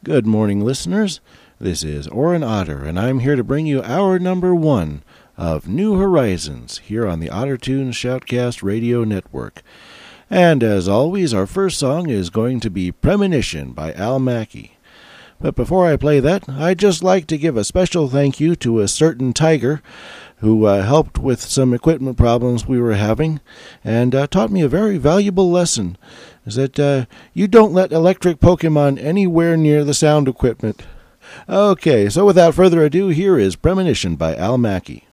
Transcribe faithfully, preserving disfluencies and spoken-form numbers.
Good morning, listeners. This is Orrin Otter, and I'm here to bring you hour number one of New Horizons here on the OtterTunes Shoutcast Radio Network. And as always, our first song is going to be Premonition by Al Mackey. But before I play that, I'd just like to give a special thank you to a certain Tiger who uh, helped with some equipment problems we were having and uh, taught me a very valuable lesson, is that uh, you don't let electric Pokemon anywhere near the sound equipment. Okay, so without further ado, here is Premonition by Al Mackey.